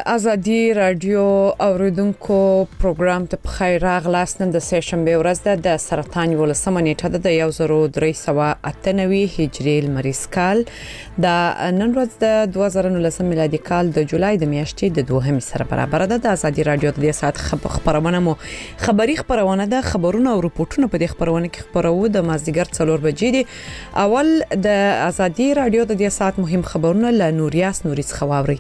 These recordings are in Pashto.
ازادي رادیو اوریدونکو پروګرام ته بخیر راغلاست. نن د سهشنبه ورځ د سرطان ولسمه نیټه د 1398 هجری لمریز کال د نن ورځ د 2019 میلادي کال د جولای د میاشتې د 2 سره برابر ده. د ازادي رادیو د ساعت خبرونه مو خبری خبرونه ده. خبرونه او رپورټونه په دې خبرونه کې خبرو د مازدیګر 4 بجې دي. اول د ازادي رادیو د ساعت مهم خبرونه له نوریاس نوریس خواوري.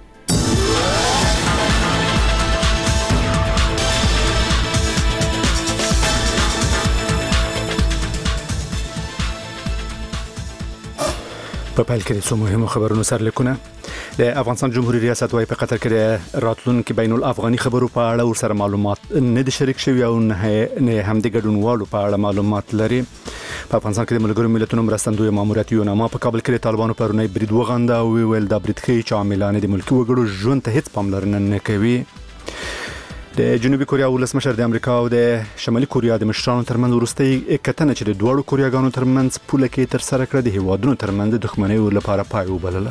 په پیل کې څو مهمو خبرونو سرلیکونه. د افغانستان جمهوریت ریاست وايي په قطر کې د راتلونکو بین الافغاني خبرو په اړه ورسره معلومات نه دي شریک شوي او نه هم د ګډونوالو په اړه معلومات لري. په افغانستان کې د ملګرو ملتونو مرستندوی ماموریت یوناما په کابل کې د طالبانو پرونی برید وغنده او ویل دا برید ښیي چې عاملان د ملکي وګړو ژوند ته هیڅ پاملرنه نه کوي. د جنوبي کوریا ولسمشر د امریکا او د شمالي کوریا د مشرانو ترمنځ وروستۍ کتنه چې د دوه کوریاګانو ترمنځ پوله کې تر سره کړه د هیوادونو ترمنځ د دښمنۍ لپاره پای وبلله.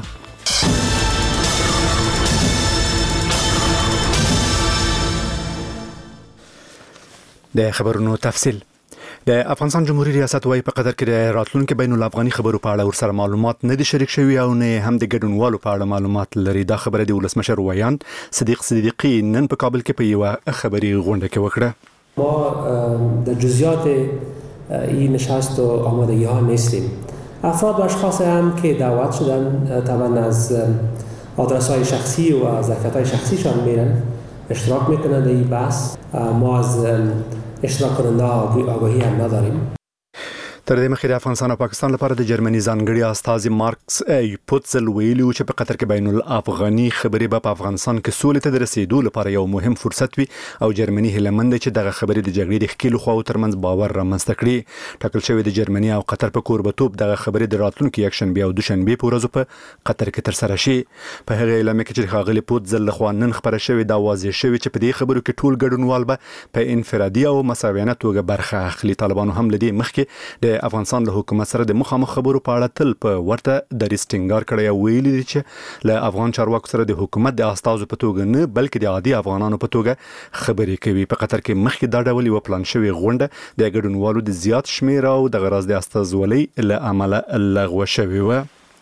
د خبرونو تفصیل. د افغانستان جمهوریت ریاست وايي په قطر کې د راتلونکو بین الافغاني خبرو په اړه ورسره معلومات نه دي شریک شوي او نه هم د ګډونوالو په اړه معلومات لري. دا خبره د ولسمشر ویان صدیق صدیقی نن په کابل کې په یو خبري غونډه کې وکړه. ما در جزئیات این نشست و آمادگی ها نیستیم. افراد و اشخاص هم که دعوت شدن طبعا از آدرس های شخصی و ظرفیت های شخصیشان میرن اشتراک میکنن در این بحث. ما از اشتراک کننده آگاهی هم نداریم. تر دې مخکې د افغانستان او پاکستان لپاره د جرمني ځانګړي استازي مارکس پوتزل ویلي چې په قطر کې بین الافغاني خبرې په افغانستان کې سولې ته د رسیدو لپاره یو مهم فرصت وي او جرمني هیله مند چې دغه خبرې د جګړې د ښکیلو خواو ترمنځ باور رامنځته کړي. ټاکل شوی د جرمني او قطر په کوربتوب دغه خبرې د راتلونکي یکشنبه او دوشنبه په ورځو په قطر کې تر سره شي. په هغه اعلامیه کې چې ښاغلي پوتزل لخوا نن خبره شوې دا واضح شوی چې په دې خبرو کې ټول ګډونوال به په انفرادي او مساویانه توګه برخه اخلي. طالبانو هم لدی مخکې د افغانستان له حکومت سره د مخامخ خبرو په اړه تل په ورته دریځ ټینګار کړی او ویلي دي چې له افغان چارواکو سره د حکومت د استازو په توګه نه بلکې د عادي افغانانو په توګه خبرې کوي. په قطر کې مخکې دا ډول یو پلان شوی غونډه د ګډونوالو د زیات شمیر او د غرض د استازولۍ له عمله لغوه شوې و.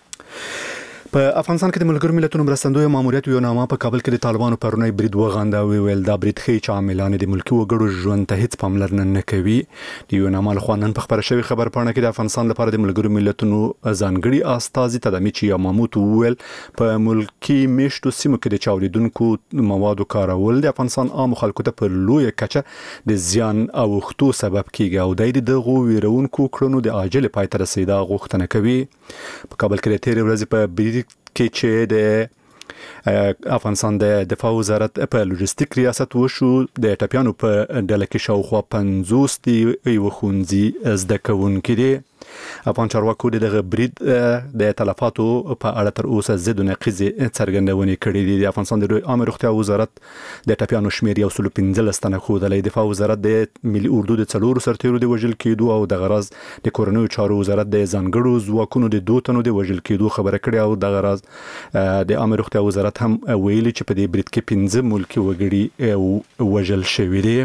په افغانستان کې د ملګرو ملتونو مرستندوی ماموریت یوناما په کابل کې د طالبانو پرونی برید وغنده او ویل دا برید ښیي چې عاملان د ملکي وګړو ژوند ته هیڅ پاملرنه نه کوي. د یوناما لخوا نن په خبره شوی خبرپاڼه کې د افغانستان لپاره د ملګرو ملتونو ځانګړي استازي تدامیچ یاماموت ویل په ملکي میشتو سیمو کې د چاودیدونکو موادو کارول د افغانستان عام خلکو ته په لوی کچه د زیان او وختو سبب کیږي او د دغه ویرونکو کړنو د عاجل پای ته رسیدا غوښتنه کوي. په کابل کې د تیر ورځې په کې چې د افغانستان د دفاع وزارت په لوجستیک ریاست وشو د ټاپیانو په ډله کې شاوخوا 50 دی وخونځي زده کوونکي دي. افغان چارواکو دغه برید د تلفاتو په اړه تر اوسه زید نقیز څرګندونې کړې دي. د افغانستان د عامه روغتیا وزارت د ټاپیانو شمیر 115 تنه خوده. دفاع وزارت د ملي اردو د 4 سرتیرو د وژل کېدو او د غرض د کورنیو چارو وزارت د ځانګړو ځواکونو د 2 تنو د وژل کېدو خبره کړې او د غرض د عامه روغتیا وزارت هم ویلي چې په دې برید کې 15 ملکي وګړي وژل شوي دي.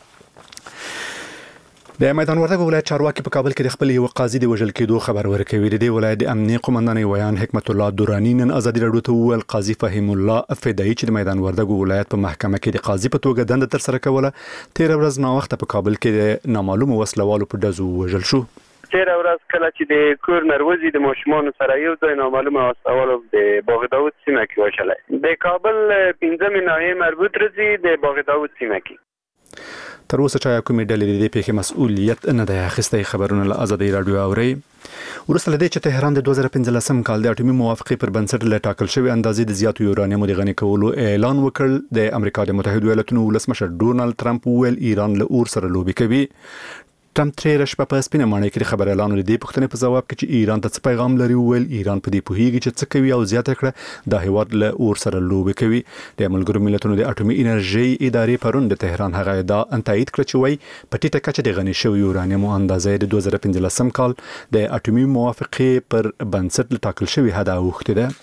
د میدان وردګ ولایت چارواکي په کابل کې د خپل یو قاضي د وژل کېدو خبر ورکوي. د ولایت د امنیه قومندان ویان حکمت الله دورانی نن ازادي رادیو ته ویل قاضي فهیم الله فدایي چې د میدان وردګ ولایت په محکمه کې د قاضي په توګه دنده تر سره کوله 13 ورځ نا وخت په کابل کې د نامعلومه وسلوالو په ډزو وژل شو. 13 ورځ کله چې د کور نروزي د ماشومان سره یو ځای نامعلومه وسلوالو د باغ داوود سیمه کې وشله. د کابل 15 ناحیه مربوط رضی د باغ داوود سیمه کې تر اوسه چا کومې ډلې د دې پیښې مسؤلیت نه دی اخیستی. خبرونه له ازادي رادیو اوري. ورسته لدې چې تهران د 2015 کال د اټومي موافقې پر بنسټ له ټاکل شوی اندازې د زیاتو یورانیمو د غني کولو اعلان وکړ. د امریکا د متحده ایالاتونو ولسمشر ډونالد ټرمپ ویل ایران له اور سره لوبي کوي. ټرمپ ترې شپه په سپینه مانې کې خبر اعلان لري. د پښتنې په جواب کې چې ایران ته څه پیغام لري ویل ایران په دې پوهیږي چې څه کوي او زیاته کړه د هیواد له اور سره لوبي کوي. د ملګرو ملتونو د اټومي انرژي ادارې پرون د تهران هغه ادعا تایید کړ چې وایي په ټیټه کچه د غني شوی یورانیمو اندازې د 2015 کال د اټومي موافقې پر بنسټ ټاکل شوی هدا وخت ده.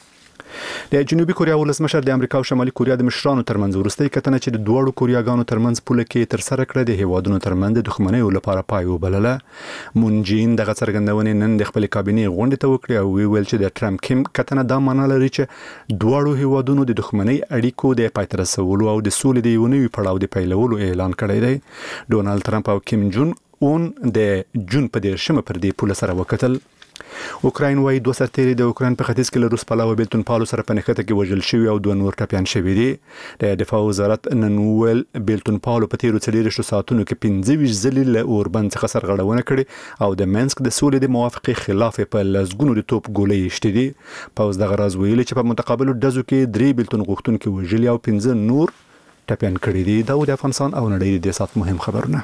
د جنوبي کوریا ولسمشر د امریکا او شمالي کوریا د مشرانو ترمنځ ورستۍ کتنه چې د دوړو کوریاګانو ترمنځ پوله کې تر سره کړه د هیوادونو ترمنځ د دښمنۍ لپاره پای وبلله. مون جین دغه څرګندونې نن د خپل کابینې غونډې ته وکړې او ویل چې د ټرمپ کیم کتنه دا معنی لري چې دوړو هیوادونو د دښمنۍ اړیکو د پای ته رسولو او د سولې د یو نوي پړاو د پیلولو اعلان کړی دی. ډونالد ټرمپ او کیم جون اون د جون په 10 پر دې پوله سره وکتل. اوکراین وايي دوه سرتیري د اوکراین په ختیځ کې له روس پلاوي بیلتون پالو سره په نښته کې وژل شوی او دوه نور ټپيان شوی دي. د دفاع وزارت نن ویل بیلتون پالو په تیرو 30 ساعتونو کې 15 ځلې له اوربند څخه سرغړونه کړې او د منسک د سولې د موافقې خلاف په لزګونو د توپ ګولې شتې دي. پاوز دغه راز ویلي چې په متقابل ډزو کې 3 بیلتون غوښتونکو وژل او 15 نور ټپيان کړي دي. دا د افغانستان او نړۍ د سات مهم خبرونه.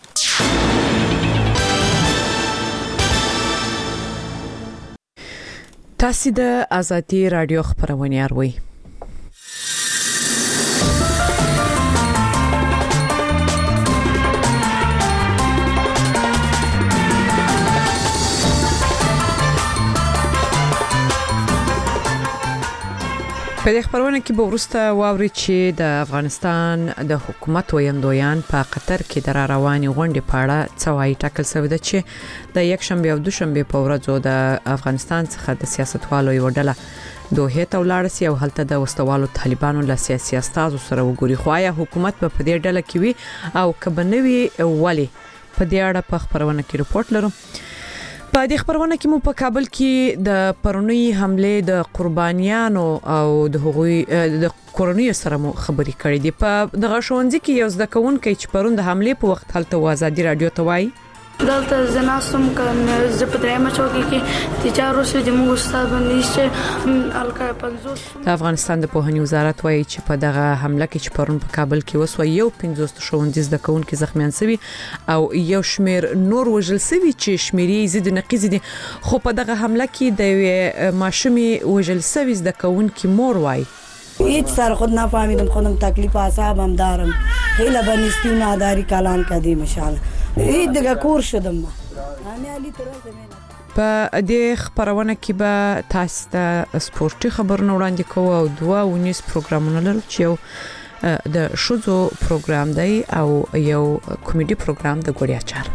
تاسو د ازادي رادیو خبرونه اورئ. په دې خبرونه کې به ورسته واوري چې د افغانستان د حکومت ویاندویان په قطر کې د رواني غونډې په اړه څه وایي. ټاکل شوی دی چې د یک شنبه او دوشنبه په ورځو د افغانستان څخه د سیاستوالو یو ډله دوه ته ولاړ سي او هلته د وسوالو طالبانو له سیاسي استازو سره وګوري. خو آیا حکومت په دې ډله کې وي او کبنوي ولی په دې اړه په خبرونه کې رپورت لرو. په دې خبرونه کې مو په کابل کې د پرونی حمله د قربانیانو او د هغوی د کورنۍ سره مو خبرې کړې دي. په دغه ښوونځي کې یو زده کوونکی چې پرون د حمله په وخت هلته ازادي رادیو ته وایي دلته زناستم که زه په درېمه چوکۍ کې تجارت وشو د موږ استاد باندې چې الکا 50 د افغانستان د پوهنې وزارت وایي چې په دغه حمله کې چې پرون په کابل کې وسو یو 50 ښوونځي زده کوونکي زخمیان شوي او یو شمیر نور وژل شوي چې شمیرې زید نقیز دي. خو په دغه حمله کې د ماشومې وژل شوي زده کوونکي مور وایي هیچ سر خود نفهمیدم خودم تکلیف اعصابم دارم خیلی بنیستی ناداری کلان کردیم انشالله هیچ دیگه کور شدم په دې خبرونه کې به تاسو ته سپورتي خبرونه وړاندې کوو او دوه ونیس پروګرامونه لرو چې یو د شوزو پروګرام دی او یو کمیډي پروګرام د ګوړیا چار.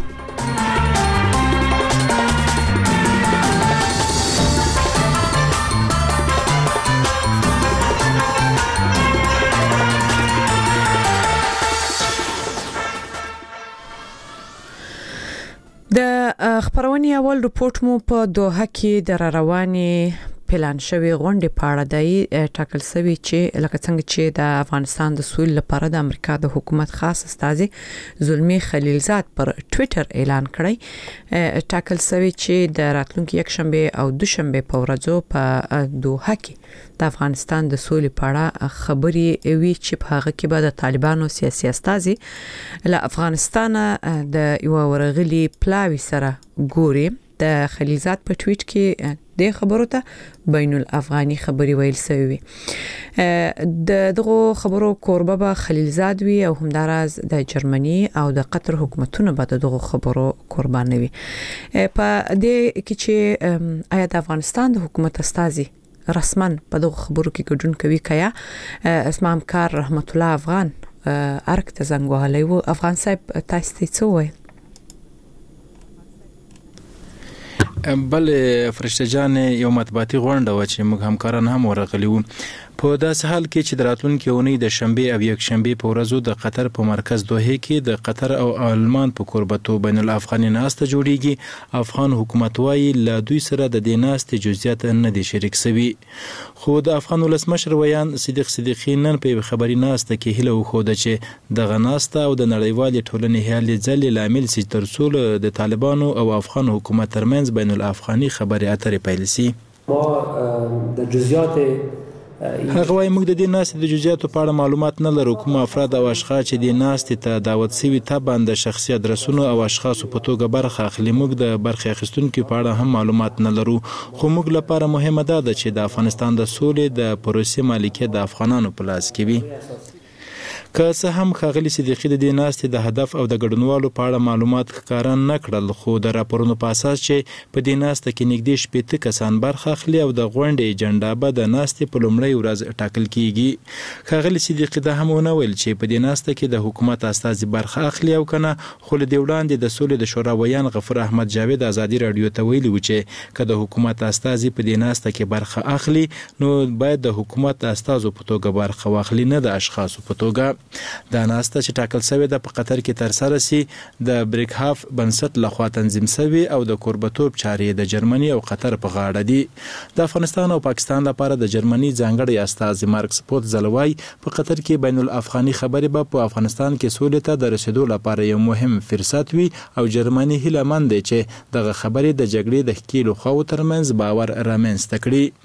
د خبرونې اول رپورت مو په دوحه کې د رواني پلان شوی غونډې په اړه دی. ټاکل شوی چې لکه څنګه چې د افغانستان د سولې لپاره د امریکا د حکومت خاص استازي زلمی خلیلزاد پر ټوئیټر اعلان کړی. ټاکل شوی چې د راتلونکي یک شنبه او دوشنبه په ورځو په دوحه کې د افغانستان د سولې په اړه خبري وی چې په هغه کې به د طالبانو سیاسي استازي له افغانستان د یو ورغلي پلاوی سره ګوري. د خلیلزاد په ټویټ کې د خبرو ته بین الافغاني خبري ویل شوی. دغه خبرو کوربه به خلیلزاد وی او همداراز د جرمني او د قطر حکومتونه به دغه خبرو قربان وي. په دې کې چې آیا د افغانستان د حکومت استازي رسمن په دغه خبرو کې ګډون کوي کیا اسمه همکار رحمت الله افغان ارک ته زنګ وهلی و. افغان صاحب تاسو ته څه وایي؟ بل فرشته جان یو مطبوعاتي غونډه و چې موږ همکاران هم ورغلي وو. په داسې حال کې چې د راتلونکي اونۍ د شنبه او یک شنبه په ورځو د قطر په مرکز دوحه کې د قطر او آلمان په قربتو بین الافغاني ناسته جوړیږي. افغان حکومت وايي له دوی سره د دې ناستې جزئیات نه دي شریک شوي. خو د افغان ولسمشر ویان صدیق صدیقی نن په خبري ناسته کې هله وخوده چې د غناسته او د نړیوال ټولنې هلې ځلې لامل سي ترڅول د طالبانو او افغان حکومت ترمنځ بین الافغاني خبري اترې پیل سي. ما د جزئیات هغه وايي موږ د دې ناستې د جزئیاتو په اړه معلومات نه لرو. کوم افراد او اشخاص چې د ناستې ته دعوت شوي طبعا د شخصي ادرسونو او اشخاصو په توګه برخه اخلي. موږ د برخه اخیستونکو په اړه هم معلومات نه لرو. خو موږ لپاره مهمه ده چې د افغانستان د سولې د پروسې مالکیت د افغانانو په لاس کې وي. که څه هم ښاغلي صدیقي د دې ناستې د هدف او د ګډونوالو په اړه معلومات ښکاره نه کړل، خو د راپورونو په اساس چې په دې ناسته کې نږدې 80 کسان برخه اخلي او د غونډې اجنډا به د ناستې په لومړۍ ورځ ټاکل کیږي. ښاغلي صدیقي دا هم ونه ویل چې په دې ناسته کې د حکومت استازي برخه اخلي او کنه، خو له دې وړاندې د سولې د شورا ویان غفور احمد جاوید ازادي رادیو ته ویلي و چې که د حکومت استازي په دې ناسته کې برخه اخلي نو باید د حکومت استازو په توګه برخه واخلي، نه د اشخاصو په توګه. دا ناسته چې ټاکل شوې ده په قطر کې ترسره سي د بریکهاف بنسټ لخوا تنظیم شوی او د کوربتوب چارې د جرمني او قطر په غاړه دي. د افغانستان او پاکستان لپاره د جرمني ځانګړی استازي مارکس پوت زلوای په قطر کې بین الافغاني خبرې به په افغانستان کې سولې ته د رسیدو لپاره یو مهم فرصت وي او جرمني هیله مند دی چې دغه خبرې د جګړې د ښکیلو خواو ترمنځ باور رامنځته کړي.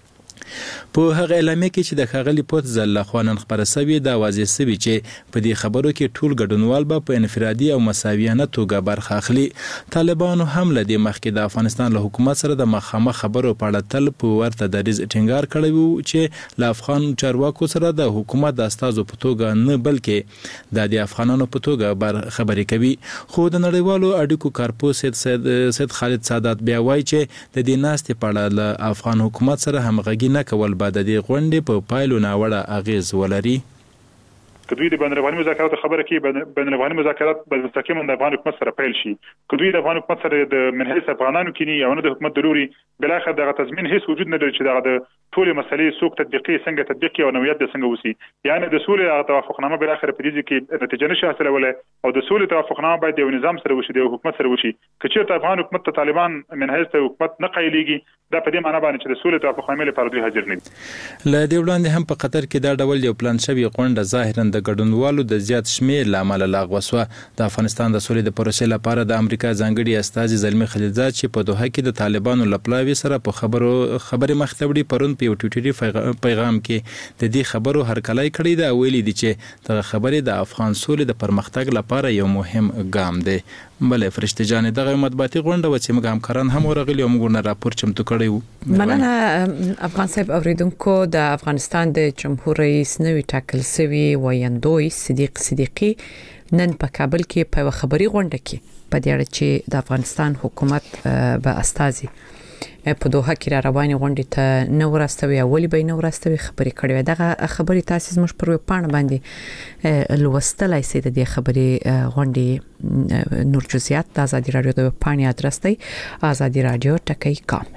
په هغه اعلامیه کې چې د ښاغلي پوت زل لخوا نن خپره شوې دا واضح شوي چې په دې خبرو کې ټول ګډونوال به په انفرادي او مساویانه توګه برخه اخلي. طالبانو هم له دې مخکې د افغانستان له حکومت سره د مخامخ خبرو په اړه تل په ورته دریځ ټینګار کړی و چې له افغان چارواکو سره د حکومت د استازو په توګه نه بلکې د افغانانو په توګه خبرې کوي. خو د نړیوالو اړیکو کارپوه سید خالد سادات بیا وایي چې د دې ناستې په اړه له افغان حکومت سره همغږي نه کول به د دې غونډې په پایلو ناوړه اغیز ولري. که دوی د بین الافغاني مذاکراتو خبره کوي، بین الافغاني مذاکرات به مستقیما د افغان حکومت سره پیل شي. که دوی د افغان حکومت سره د منحص افغانانو کینی او نه د حکومت ضروري بلاخره دغه تضمین هیڅ وجود نه لري چې دغه د ټولې مسلې څوک تطبیقي څنګه تطبیقي او نوعیت د څنګه وسی. یعنی د سولې توافقنامه بلاخره په دې کې نتیجه نشي حاصلوله او د سولې توافقنامه باید یو نظام سره وشي، د حکومت سره وشي. که چیرته افغان حکومت ته طالبان منحص ته حکومت نه قایلیږي دا په دې معنی باندې چې د سولې توافقنامې لپاره دوی حاضر نه دي. له دې وړاندې هم په قطر کې دا ډول یو پلان شوی غونډه ظاهرا د ګډونوالو د زیات شمیر لامل لاغو شو. د افغانستان د سولې د پروسې لپاره د امریکا ځانګړي استازي زلمی خلیلزاد چې په دوحه کې د طالبانو لپلاوي سره په خبرې مختبړي پرون په ټویټري پیغام کې د دې خبرو هرکلی کړی دا ویلي دي چې د خبرې د افغان سولې د پرمختګ لپاره یو مهم ګام دی. بلې فرشته جان دغه مطبوعاتي غونډه و چې موږ همکاران هم ورغلي او موږ نه راپور چمتو کړی وو. مننه افغان صاحب. اوریدونکو د افغانستان د جمهور رئیس نوی ټاکل شوی ویاندوی صدیقي نن په کابل کې په خبري غونډه کې په دې اړه چې د افغانستان حکومت به استازي په دوحه کې را روانې غونډې ته نه ورستوي او ولې به نه ورستوي خبرې کړې. دغه خبرې تاسو زموږ پر ویبپاڼه باندې لوستلای شئ. د دې خبرې غونډې نور جزئیات د ازادي رادیو د ویبپاڼې ادرس دی azadiradio.com.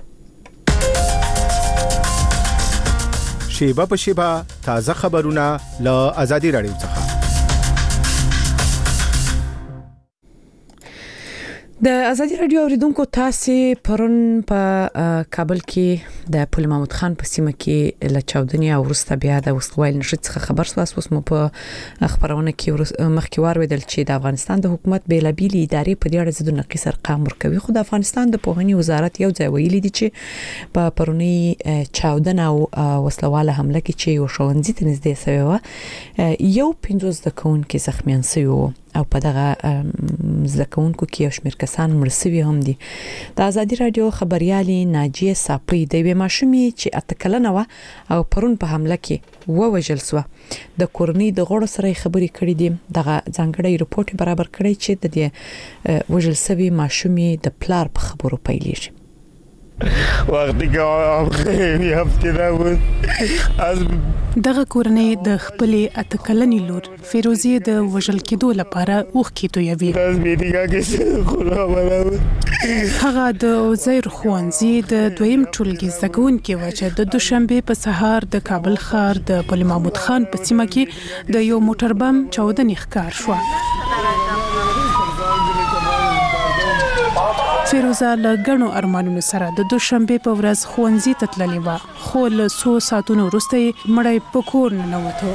شیبه په شیبه تازه خبرونه له ازادي رادیو څخه. د ازادي رادیو اوریدونکو تاسو پرون په کابل کې د پل محمود خان په سیمه کې له چاودنې او وروسته بیا د وسوایل نشي څخه خبر اوس مو په خبرونه کې مخکې ویل چې د افغانستان د حکومت بیلابیل ادارې په دې اړه زده نقیص ارقام ورکوي. خو د افغانستان د پوهنې وزارت یو ځای ویلي دي چې په پرونی چاودنه او وسلواله حمله کې چې یو ښوونځي ته نږدې شوی و یو 15 زکونکو زخمیان شوی وو او په دغه زکونکو کې یو شمېر کسان مړ شوي هم دي. د ازادي رادیو خبريالي ناجیه صاپي د وې ماشومې چې اتکلنه و او پرون په حمله کې ووجل شو د کورنۍ د غړو سره خبرې کړې دي. دغه ځانګړی رپورت برابر کړی چې د دې وجل شوی ماشومې د پلار په خبرو پیلېږي. وقتی که آقام خیلی افتیده بود از دغه کورنۍ د خپلې اتکلنې لور فیروزی د وژل کېدو لپاره اوښکې تویوي. هغه د عزیر ښوونځي د دویم ټولګي زده کوونکې وه چې د دوشنبې په سهار د کابل ښار د پل محمود خان په سیمه کې د یو موټر بم چاودنې ښکار شوه. فیروزه له ګڼو ارمانونو سره د دوشنبې په ورځ ښوونځي ته تللې وه، خو له څو ساعتونو وروسته یې مړی په کور ننوتو.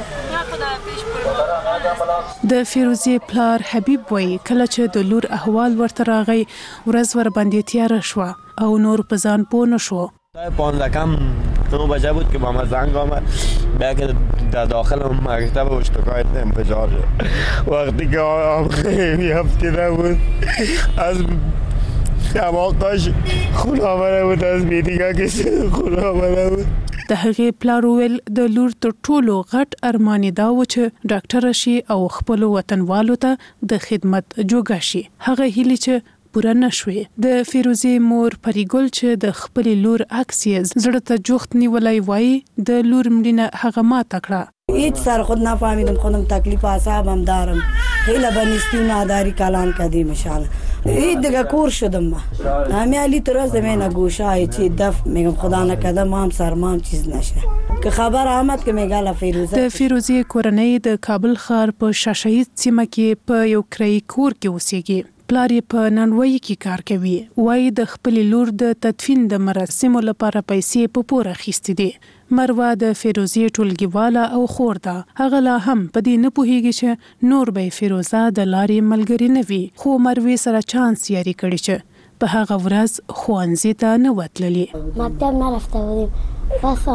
د فیروزې پلار حبیب وایي کله چې د لور احوال ورته راغی ورځ ورباندې تیاره شوه او نور په ځان پوه نه شو. 15 کم 9 بجه بود که با ما زنگ آمد بیا که در داخل مکتب اشتکایت انفجار شد. وقتی که آقام خیلی افتیده بود از دماغش خون آمده بود، از بیدیگه کسی خون آمده بود. د هغې پلار ویل د لور تر ټولو غټ ارمان دا و چې ډاکټر شي او خپل وطنوالو ته د خدمت جوګه شي. هغه هیله چې پوره نشوې. د فیروزي مور پریګل چې د خپل لور عکس یې زړه ته جوخت نیولای وای د لور مړینه هغه ما تکړه هیچ سر خود نفهمیدم خودم تکلیف اعصاب هم دارم خیلی بنیستی و نداری کلان کردیم انشالله هیچ دیگه کور شدم ما همه علی تراز من گوشه های چی دف میگم خدا نکده ما هم سرمام چیز نشه که خبر آمد که میگه فیروزه د فیروزي کورنۍ د کابل ښار په شاشهید سیمه کې په یو کرایي کور کې اوسېږي. پلار یې په نانوایي کې کار کوي. وایي د خپل لور د تدفین د مراسمو لپاره پیسې په پور اخیستې دي. مروه د فیروزي ټولګیواله او خور ده. هغه لا هم په دې نه پوهیږي چې نور به فیروزه د لارې ملګری نه وي. خو مروه سره چانس یاري کړی چې په هغه ورځ ښوونځي ته نه وتللی. مکتب نرفته بودیم بس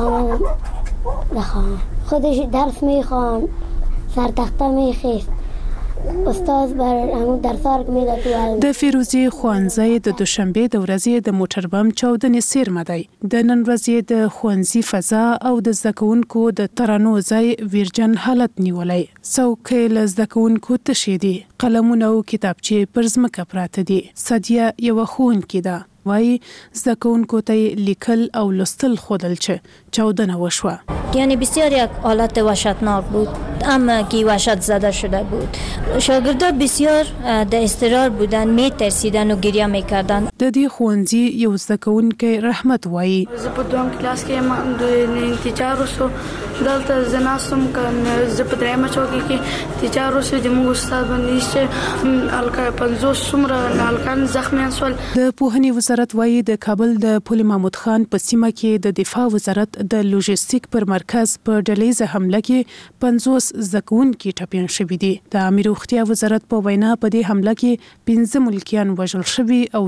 آمدم بخوانم خودش درس میخوان سرتخته میخیست استاد بر همون درسار میداد تو د فیروزي ښوونځی د دوشنبه د ورځې د موټر بم چاودنې څیرمه دی. د نن ورځې د ښوونځي فضا او د زده کوونکو د ترانو ځای ویرجن حالت نیولی. څوکۍ له زده کوونکو تشې دي. قلمونه او کتابچې پر ځمکه پراته دي. سدیه یوه ښوونکې ده. وایي زده کوونکو ته لیکل او لوستل ښودل چې چاودنه وشوه. یعنی بسیار یک حالت وحشتناک بود. اما کی وحشت زده شده بود. شاگردان بسیار در اضطرار بودن، میترسیدن و گریه میکردن. د دې ښوونځي یو زده کوونکی رحمت وایي زه په دویم کلاس کې د انتظار وسو دلته زه ناستم که زه په درېیمه چوکۍ کې انتظار وسو د موږ استاد باندې چې هلکه 50 څومره هلکان زخمیان شول. د پوهنې وزارت وایي د کابل د پل محمود خان په سیمه کې د دفاع وزارت د لوژستیک پر مرکز په ډلهیزه حمله کې 50 زده کوونکي ټپیان شوي دي. د عامه روغتیا وزارت په وینا په دې حمله کې 15 ملکیان وژل شوي او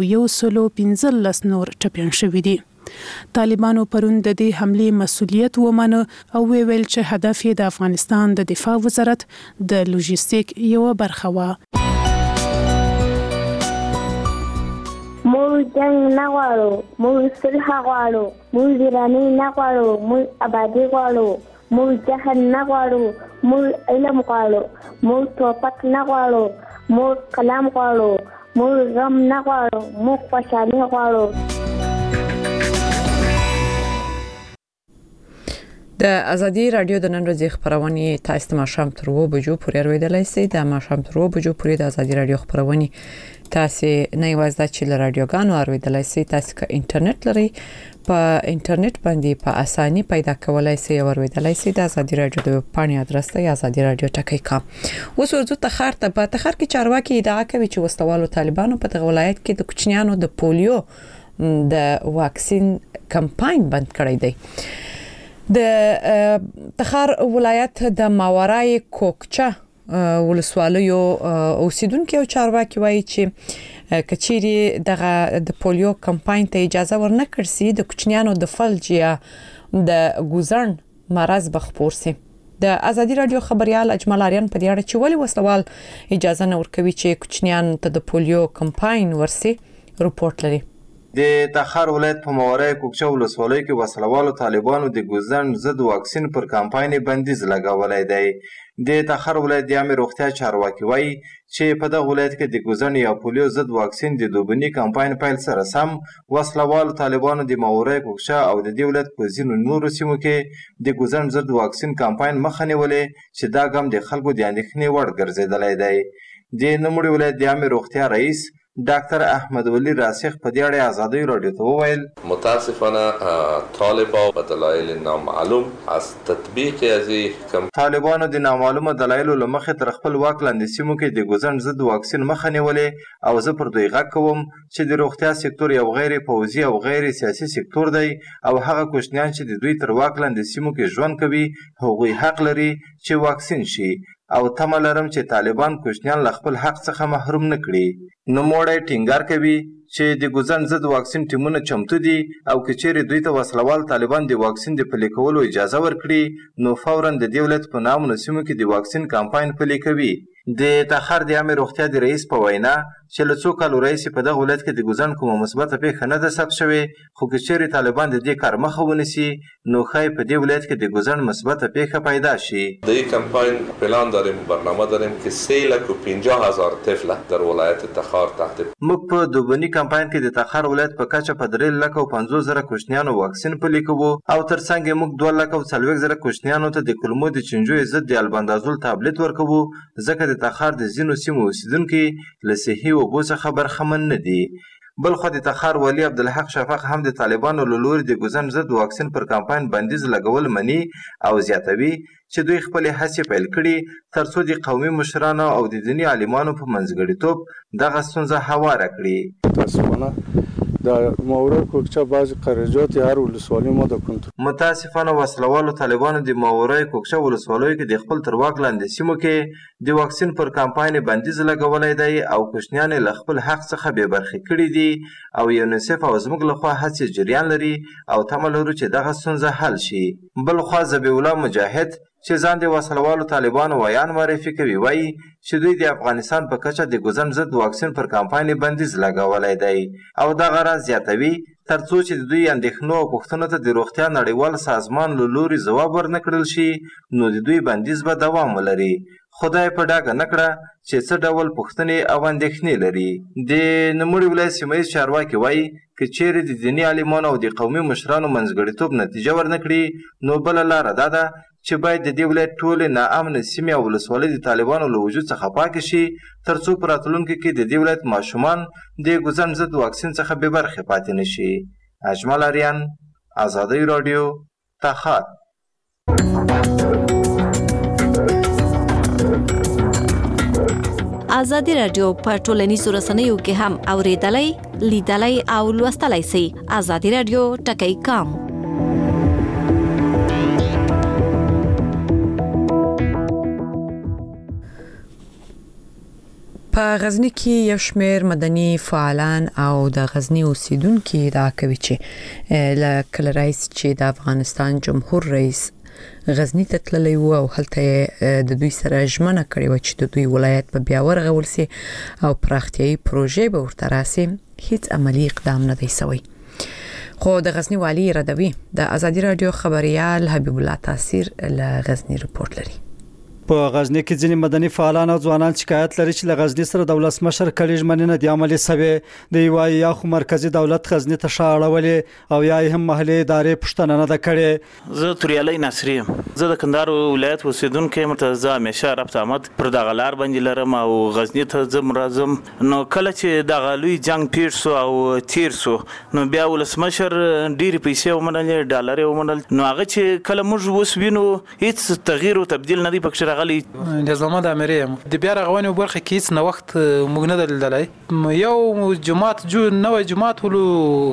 115 نور ټپیان شوي دي. طالبانو پرون د دې حملې مسؤلیت ومنه او ویل چې هدف یې د افغانستان د دفاع وزارت د لوژستیک یو برخه و. موږ جنگ نه غواړو، موږ صلح غواړو، موږ ویراني نه غواړو، موږ آبادي غواړو، موږ جهل نه غواړو، موږ علم غواړو، موږ توپک نه غواړو، موږ قلم غواړو، موږ غم نه غواړو، موږ خوشحالي غواړو. د ازادي رادیو د نن ورځې خبرونه تاسو ته ماښام تر 2 بجو پورې اوریدلای شئ. د ماښام تر 2 بجو پورې د ازادي رادیو خبرونه تاسو نه یوازې چې له رادیوګانو اوریدلای شئ، تاسو که انټرنیټ لرئ په انټرنیټ باندې په اساني پیدا کولای شئ او اوریدلای شئ. د ازادي رادیو د پاڼې ادرس ته ازادي رادیو ټکی.com. اوس ورځو تخار ته په تخار کې چارواکي ادعا کوي چې وسلوالو طالبانو په دغه ولایت کې د کوچنیانو د پولیو د واکسین کمپاین بند کړی دی. د تخار ولایت د ماورای کوکچه ولسوالیو اوسیدونکو او چارواکي وایي چې کچيري دغه د پولیو کمپاین ته اجازه ورنکړ سي د کوچنیانو د فلج یا د ګوزن مرز بخپور سي. د ازادي رادیو خبريال اجمل اریان په دې اړه چې ولې وسلوال اجازه نه ورکوي چې کوچنیان ته د پولیو کمپاین ورسي رپورت لري. د تخار ولایت په ماورای کوکچه ولسوالۍ کې وسلوالو طالبانو د ګوزن ضد واکسین پر کمپاین بندیز لګولای دی. د تخار ولایت د عامه روغتیا چارواکي وایي چې په دغه ولایت کې د ګوزن یا پولیو ضد واکسین د دوبني کمپاین پیل سره سم وسلوالو طالبانو د ماورای کوکچه او د دې ولایت په ځینو نورو سیمو کې د ګوزن ضد واکسین کمپاین مخه نیولې چې دا ګام د خلکو د اندېښنې وړ ګرځېدلی دی. د نوموړي ولایت د عامه روغتیا رئیس دکتر احمد ولی راسخ په دې اړه ازادي رادیو ته وویل متاسفانه طالبان په دلایل نامعلوم از تطبیق از طالبانو د نامعلومه دلایلو لمخې تر خپل واک لاندې سیمو کې د ګوزن ضد واکسین مخه نیولې او زه پر دوی غږ کوم چې د روغتیا سکتور یو غیر پوځي او غیر سیاسي سکتور دی او هغه کوچنیان چې د دوی تر واک لاندې سیمو کې ژوند کوي هغوی حق لري چې واکسین شي او تمه لرم چې طالبان کوچنیان له خپل حق څخه محروم نه کړي. نوموړی ټینګار کوي چې د ګوزن ضد واکسین ټیمونه چمتو دي او که چیرې دوی ته وسلوال طالبان د واکسین د پلي کولو اجازه ورکړي نو فوراً د دې ولایت په نامو سیمو کې د واکسین کمپاین پلي کوي. د تخار د عامه روغتیا د رئیس په وینا چې له څو کالو راهیسې په دغه ولایت کې د ګوزن کومه مثبته پیښه نه ده ثبت شوې، خو که چیرې طالبان د دې کار مخه ونیسي نو ښایي په دې ولایت کې د ګوزن مثبته پیښه پیدا شي. در این کمپاین پلان داریم، برنامه داریم که 350,000 طفل در ولایت تخار تحت موږ په دوبني کمپاین کې د تخار ولایت په کچه په 350,000 کوچنیانو واکسین پلي کوو او ترڅنګ یې موږ 240,000 کوچنیانو ته د کلمو د چنجو ضد د البندازول تابلیت ورکوو، ځکه د تخار د ځینو سیمو اوسیدونکي له صحي اوبو څخه برخمن نه دي. بلخو د تخار والي عبدالحق شفق هم د طالبانو له لوري د ګوزن ضد واکسین پر کمپاین بندیز لګول مني او زیاتوي چې دوی خپلې هڅې پیل کړي ترڅو د قومي مشرانو او د دیني عالمانو په منځګړیتوب دغه ستونزه هواره کړي. متاسفانه د ماوره کوکچه بعض قرارداد هر ولسوالۍ ما د کنټرول متاسفانه وسلوالو طالبانو د ماوره کوکچه ولسوالۍ کې د خپل تر واک لاندې سیمو کې د واکسین پر کمپاین بندیز لګولی دی او کوچنیان له خپل حق څخه بې برخې کړي دي او یونیسف او زموږ لخوا هڅې جریان لري او تمه لرو چې دغه ستونزه حل شي. بلخوا ذبیح الله مجاهد چې ځان د وسلوالو طالبانو ویان معرفي کوي وایي چې دوی د افغانستان په کچه د ګوزن ضد واکسین پر کمپاین بندیز لګولی دی او دغه راز زیاتوي ترڅو چې د دوی اندېښنو او پوښتنو ته د روغتیا نړیوال سازمان له لوري ځواب ورنه کړل شي نو د دوی بندیز به دوام ولري. خدای په ډاګه نه کړه چې څه ډول پوښتنې او اندېښنې لري. د نوموړي ولایت سیمه ییز چارواکي وایي که چیرې د دیني عالمانو او د قومي مشرانو منځګړیتوب نتیجه ورنه کړي نو بله لاره دا ده چې باید د دې ولایت ټولې ناامنه سیمې او ولسوالۍ د طالبانو له وجود څخه پاکې شي ترڅو په راتلونکي کې د دې ولایت ماشومان د ګوزن ضد واکسین څخه بې برخې پاتې نه شي. اجمل اریان، ازادي راډیو، تخار. ازادي راډیو په ټولنیزو رسنیو کې هم اوریدلای، لیدلای او لوستلای شئ. ازادي راډیو ټکی کام. په غزنی کې یو شمېر مدني فعالان او د غزنی اوسیدونکو دا کوي چې لکه رئیس چې د افغانستان جمهور رئیس غزنی ته تللی و او هلته د دوی سره ژمنه کړې و چې د دوی ولایت په بیا ورغول سي او پراختیايي پروژې به ورته راسي، هیڅ عملی اقدام نه دی شوی. خو د غزنی والی ردوی د ازادي رادیو خبريال حبیب الله تاثیر له غزنی رپورت لري. په غزنی کې ځینې مدني فعالان او ځوانان شکایت لري چې له غزنی سره د ولسمشر کلي ژمنې نه دي عملي شوې. د یوای یا خو مرکزی دولت غزنی ته شاړولې او یا هم محلي ادارې پښتنه نه ده کړې. زه توریالی ناصری یم، زه د کندهار ولایت اوسیدونکی یم، زه همیشه ربط آمد پر دغه لار باندې لرم او غزنی ته ځم راځم. نو کله چې دغه لوی جنگ پیښ سو او تیر سو نو بیا ولسمشر ډېرې پیسې ومنلې، ډالر یې ومنل. نو هغه چې کله موږ اوس وینو هیڅ تغییر او تبدیل نه دی پکې راغلی. نظام د امریم د بیا رغونې برخه کې هیڅ نه وخت موږ نه دلدلای. یو جماعت نوې جماعت ولو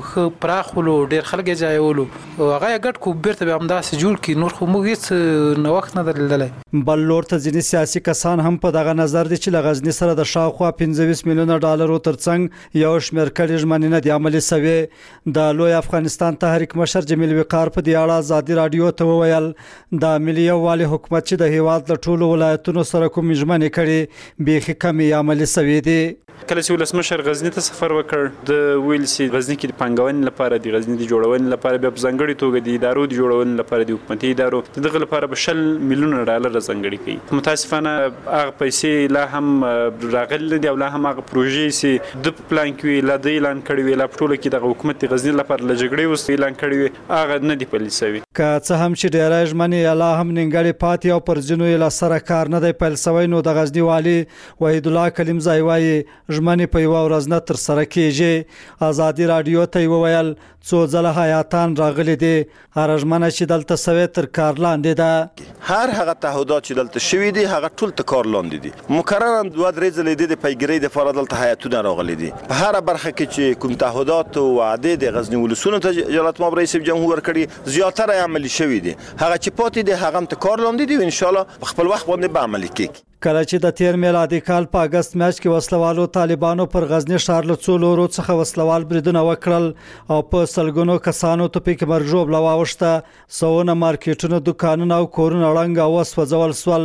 پراخ ولو ډېر خلک ځای ولو هغه ګټ کو بیرته به همداسې جوړ کی، نور خو موږ هیڅ نه وخت نه دلدلای. بل لور ته ځینې سیاسي کسان هم په دغه نظر دي چې له غزنی سره د شاوخوا 25 میلیونه ډالر ترڅنګ یو شمېر کلي ژمنې نه دي عملي شوې. د لوی افغانستان تحریک مشر جمیل وقار په دې اړه ازادي رادیو ته وویل د ملي یووالي حکومت چې د هیواد له ټولو ولایتونو سره کوم ژمنې کړي بیخي کمی عملي شوې دي. کله چې ولسمشر غزنی ته سفر وکړ د ویلسي غزنی کې د پنګونې لپاره د غزنی د جوړونې لپاره بیا په ځانګړي توګه د ادارو د جوړونې لپاره د حکومتي ادارو دغه لپاره به 100 میلیونه ډالر ځانګړي کړي. متاسفانه هغه پیسې لا هم راغلي دي او لا هم هغه پروژې چې د پلان کې لا د اعلان کړي وي لا ټوله کې د حکومت غزنی لپاره لجګړې وست اعلان کړي وي هغه نه دی پلي شوی. که څه هم چې ډېر ژمنې لا هم ننګړې پاتې او پر ځینو یې لا سره کار نه دی پیل شوی نو د غزنی والي وحید الله کلیم ځای وایي ژمنې په یو ورځ نه تر سره کیږي. ازادي رادیو ته وویل څو ځله حیاتان راغلي دي، هر ژمنه چې دلته سوي تر کار لاندې ده. هر هغه تعهدات چې دلته شوي دي هغه ټول ته کار لاندې دي. مکررا 2-3 ځلې د پیګری د فرادل ته حیاتونه راغلي دي. په هر برخه کې چې کوم تعهدات او وعده د غزنی ولسونو ته جلالت مآب رئیس جمهور کړي زیاتره عملي شوي دي. هغه چې پاتې دي هغه هم ته کار لاندې دي او ان شاء الله په خپل وخت باندې به عملي کیږي. کله چې د تیر میلادي کال په اگست میاشت کې وسلوالو طالبانو پر غزنی ښار له څو لورو څخه وسلوال بریدونه وکړل او په سلګونو کسانو ته پکې مرګ ژوبله واوښته. سونه مارکیټونه، دکانونه او کورونه ړنګ او وسوځول شول.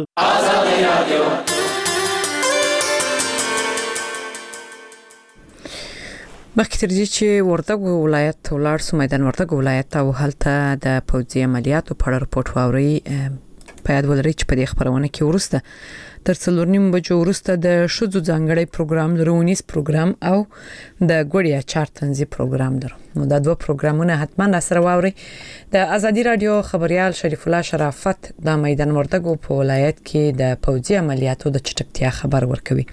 مخکې تر دې چې وردګو ولایت ولاړ سو میدان وردګو ولایت او هلته د پوځي عملیاتو په اړه رپورټ واوري. په یاد ولرئ چې په دې خبرونه کې ورسته تر 4:30 بجو ورسته د شذو ځانګړي پروګرام لرونیس پروګرام او د ګوړیا چار تنظیم پروګرام درو. نو دا دوه پروګرامونه حتما سره واوري. د ازادي رادیو خبريال شریف الله شرافت د میدان وردګو په ولایت کې د پوځي عملیاتو د چټکتیا خبر ورکوي.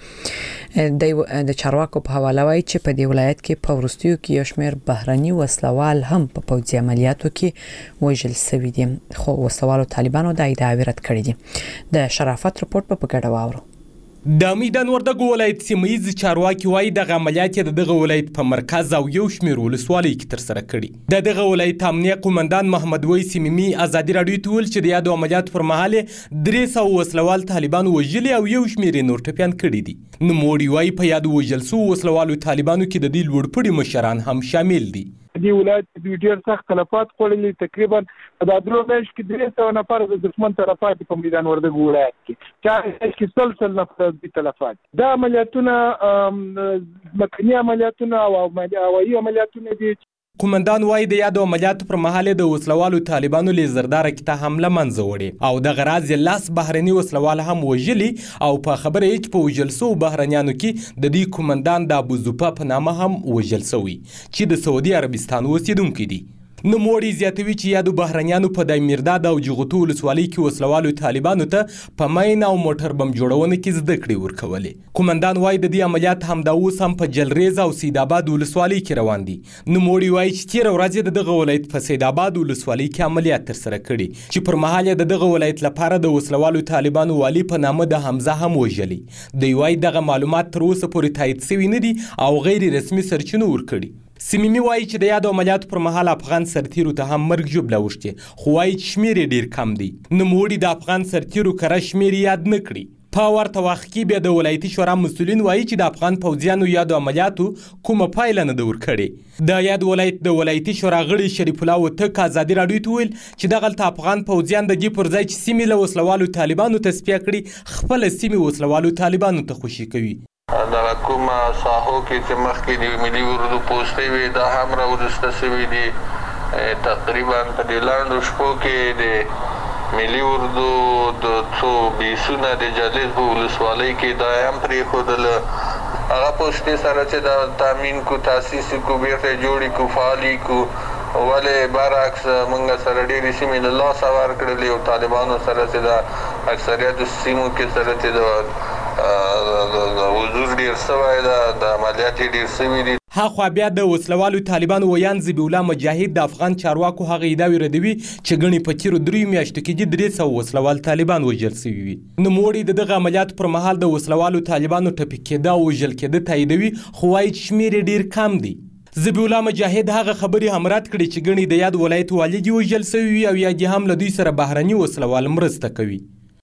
د چارواکو په حواله وایي چې په دې ولایت کې په ورستیو کې یو شمېر بهراني وسلوال هم په پوځي عملیاتو کې وژل شوي دي، خو وسلوالو طالبانو دا ادعا رد کړې دي. د شرافت رپورټ په ګډه واورو. د میدان وردګو ولایت سیمه‌یز چارواکي وایي دغه عملیات دغه ولایت په مرکز او یو شمېر ولسوالۍ کې ترسره کړي. دغه ولایت امنیه قومندان محمد وای سیمي ازادي رادیو ته ویل چې د یادو عملیاتو پر مهال 300 وسلوال طالبان وژلي او یو شمېر نور ټپيان کړي دي. نوموړي وایي په یادو وژل شوو وسلوالو طالبانو کې د دې لوړپوړي مشران هم شامل دي. دې ولایت د ډېر سخت تلفات خوړلي، تقریبا د درو میاشتو کې 300 نفر د دښمن تلفات په میدان وردګو ولایت کې 4 کې سلسله نفر د تلفات. دا عملیاتونه مکني عملیاتونه او هوایي عملیاتونه دي. قومندان وای د یادو عملیاتو پر مهال د وسلوالو طالبانو لیزردار کته حمله منځ وړي او د غراض لاس بهرني وسلوال هم وژلي او په خبره هیڅ په وجلسو بهرنیانو کې د دې قومندان د ابو زوپا په نامه هم وژل شوی چې د سعودي عربستان اوسیدونکو دي. نوموړي زیاتوي چې یادو بهرنیانو په د میرداد او جغتو ولسوالۍ کې وسلوالو طالبانو ته په ماین او موټر بم جوړونه کې زده کړې ورکولې. قومندان وای د دې عملیات هم د اوس هم په جلریز او سید آباد ولسوالۍ کې روان دي. نوموړي وای چې تیر ورځ دغه ولایت په سید آباد ولسوالۍ کې عملیات ترسره کړي چې پر مهال دغه ولایت لپاره د وسلوالو طالبانو والی په نامه د حمزه هم وژلي. دوی وای دغه معلومات تر اوسه پورې تایید شوي نه دي او غیر رسمي سرچینو ورکړي. سیمي وایي چې د یادو عملیاتو پر مهال افغان سرتیرو ته هم مرګ ژوبله اوښتې، خو وایي چې شمېر یې ډېر کم دی. نوموړي د افغان سرتیرو کره شمېر یاد نه کړي. په ورته وخت کې بیا د ولایتي شورا مسؤلین وایي چې د افغان پوځیانو یادو عملیاتو کومه پایله نه ده ورکړې. د یاد ولایت د ولایتي شورا غړي شریف الله وتک ازادي رادیو ته ویل چې دغلته افغان پوځیان د دې پر ځای چې سیمې له وسلوالو طالبانو تصفیه کړي خپله سیمې وسلوالو طالبانو ته خوشي کوي. دا کومه ساحو کې چې مخکې د ملي اردو پوسټې وي دا هم راوروسته شوي دي. تقریبا په دې لاندو شپو کې د ملي اردو د څو بیسونه د جلیز په ولسوالۍ کې دا هم پرېښودله. هغه پوسټې سره چې دا تامین کو تاسیس کو بیرته جوړې کو فعالي کو ولې برعکس موږ سره ډېرې سیمې له لاسه ورکړلې او طالبانو سره چې د اکثریتو سیمو کې سره چې د حضور ډېر شوی ده، د عملیات یې ډېر شوي دي. هاخوا بیا د وسلوالو طالبانو ویان ذبیح الله مجاهد د افغان چارواکو هغه ادعاوې ردوي چې ګڼې په تیرو 3 میاشتو کې 300 وسلوال طالبان وژل شوي وي. نوموړي د دغه عملیاتو پر مهال د وسلوالو طالبانو ټپي کېده او وژل کېده تاییدوي، خو وایي چې شمېر یې ډېر کم دی. ذبیح الله مجاهد هغه خبرې هم رد کړې چې ګڼې د یاد ولایت والي دي وژل شوي وي او یا دې هم له دوی سره بهرني وسلوال مرسته کوي.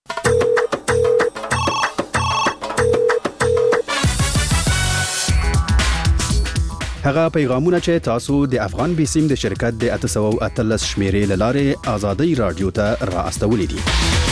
هغه پیغامونه چې تاسو د افغان بیسیم د شرکت د 813 شمیرې لاره آزادۍ رادیو ته را استولې دي.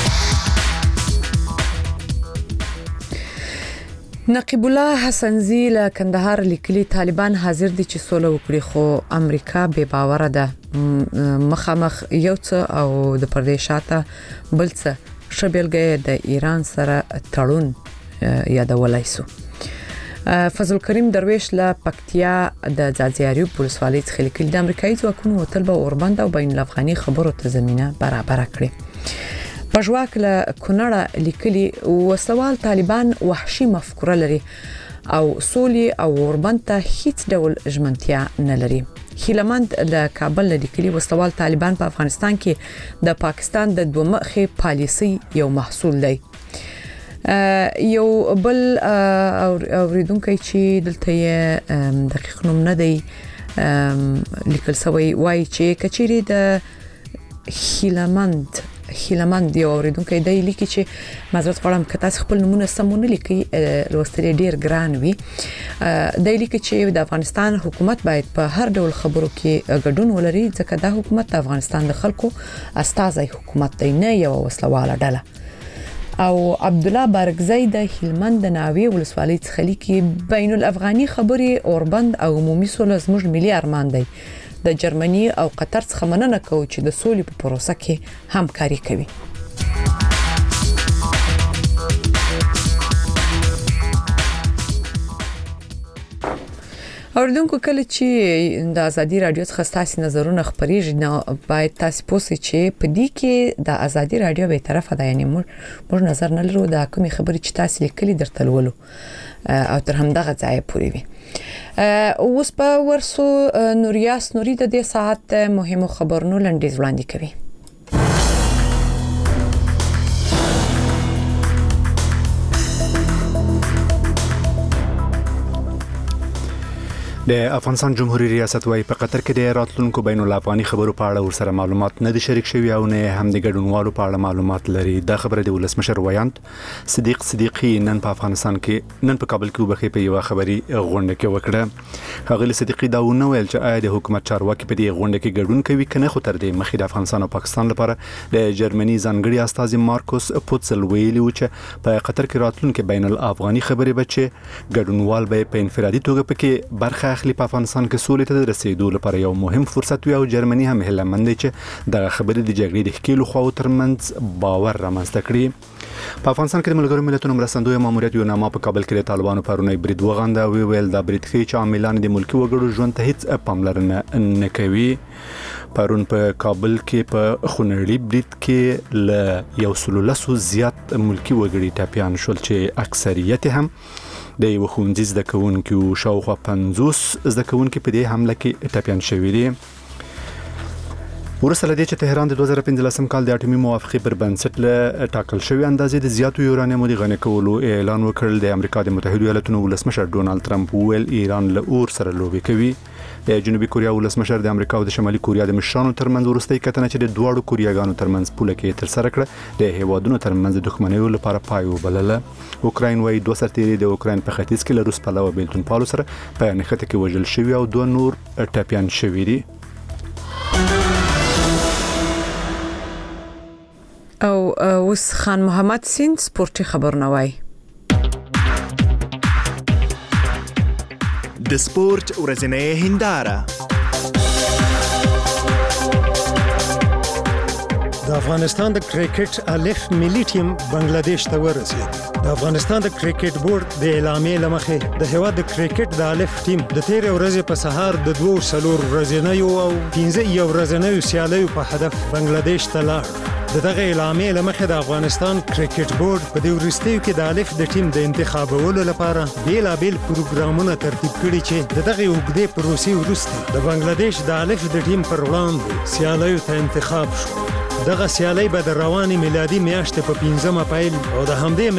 نقیب الله حسنزی له کندهار لیکلي طالبان حاضر دي چې سوله وکړي خو امریکا بے باوره ده. مخامخ یو څه او د پردیشاته بل څه شبیلګي د ایران سره تړون یادولای سو. فضل کریم درویش له پکتیا د ځاځیاریو ولسوالۍ څخه لیکلي د امریکایي ځواکونو وتل به اوربند او بین الافغاني خبرو ته زمينه برابر کړي. پژواک له کونړه لیکلي وسوال طالبان وحشي مفکوره لري او سولي او اوربند ته هیڅ ډول ژمنتیا نه لري. هیلمند له کابل لیکلي وسوال طالبان په افغانستان کې د پاکستان د دومخه پالیسي یو محصول دی. یو بل اوریدونکو چې دلته دقیق نوم نه دی لیکل سوی وای چې کچيري د هیلمند هیلمند یو اوریدونکو دی لیکي چې معذرت غواړم که تاسو خپل نمونه سمونه لیکي لوستل ډیر ګران وي دی لیکي چې د افغانستان حکومت باید په هر ډول خبرو کې ګډون ولري ځکه دا حکومت د افغانستان د خلکو استازي حکومت دی نه یو وسلواله ډله او عبد الله بارګزی د هلمند د ناوی ولسوالۍ څخه لیکي بین الافغاني خبرې اوربند او عمومي سوله زموږ ملي ارمان دی د جرمني او قطر څخه مننه کوي چې د سولې په پروسه کې همکاري کوي. اوریدونکو کله چې د ازادي رادیو څخه تاسو نظرونه خبريږي نو باید تاسو پوښتنه چې په دې کې د ازادي رادیو به طرفه ده یعنی موږ نظر نه لرو د کومې خبرې چې تاسو لیکلي درته ولولو او تر همدغه ځای پورې وي. اوس په ورسو نوریاس نوري د دې ساعت مهمو خبرونو لنډیز وړاندې کوي. د افغانستان جمهوریت ریاست وايي په قطر کې د راتلونکو بین الافغاني خبرو په اړه ورسره معلومات نه دي شریک شوي او نه هم د ګډونوالو په اړه معلومات لري. دا خبره د ولسمشر ویاند صدیق صدیقی نن په افغانستان کې نن په کابل کې وبخې په یو خبري غونډه کې وکړه. هغه صدیقی دا ونه ویل چې آیا د حکومت چارواکي په دې غونډه کې ګډون کوي کنه خو تر دې مخې د افغانستان او پاکستان لپاره د جرمني ځانګړي استازي مارکوس پوتسل ویلي و چې په قطر کې راتلونکو بین الافغاني خبرې بچي ګډونوال به په انفرادي توګه پکې برخه اخلي. په افغانستان کې سولې ته رسیدو لپاره یو مهم فرصت وي او جرمني هم هیلمند چې د خبرې د جګړې د ښکیلو خواو ترمنځ باور رامنځته کړي. په افغانستان کې د ملګرو ملتونو مرستندوی ماموریت یو نامه په کابل کې د طالبانو پرونی برید وغنده ویل دا برید ښیي چې عاملان د ملکي وګړو ژوند ته هیڅ پاملرنه نه کوي. پرون په کابل کې په خونړي برید کې ل 110 زیات ملکي وګړي ټاپیان شول چې اکثریت هم د یو ښوونځي زده کوونکو شاوخوا 50 زده کوونکو په دې حمله کې ټاپیان شوي دي. ورسره د تهران د 2015 کال د اټومي موافقې پر بنسټ له ټاکل شوی اندازې د زیاتو یورانیمو د غنی کولو اعلان وکړل. د امریکا د متحده ایالاتو ولسمشر ډونالد ترامپ ویل ایران له اور سره لوبي کوي. د جنوبي کوریا ولسمشر د امریکا او د شمالي کوریا د مشرانو ترمنځ ورستۍ کتنه چې د دوه کوریاګانو ترمنځ پوله کې تر سره کړه د هیوادونو ترمنځ د دښمنۍ لپاره پای وبلله. اوکراین وايي دوه سرتیري د اوکراین په ختیځ کې له روس پلوه بیلتون پالو سره په نښته کې وژل شوی او دوه نور ټاپیان شوی دي. او اوس خان محمد سین سپورتي خبرونه وای. د سپورت ورځنۍ هنداره. د افغانستان د کرکټ الف ملي ټیم بنگلاديش ته ورسید. د افغانستان د کرکټ بورډ د اعلامیې لمخې د هواد د کرکټ د الف ټیم د 13 ورځې په سهار د 2 ورځې او 15 ورځې سیالیو په هدف بنگلاديش ته لاړ. دغه اعلامیې لمخې د افغانستان کرکټ بورډ په دې وروستیو کې د الف د ټیم د انتخابولو لپاره بیلابیل پروګرامونه ترتیب کړي چې دغه اوږدې پروسې وروسته د بنگلاديش د الف د ټیم پر وړاندې سیالیو ته انتخاب شو. دغه سیالي به د رواني میلادي میاشتې په 15 اپریل او د همدې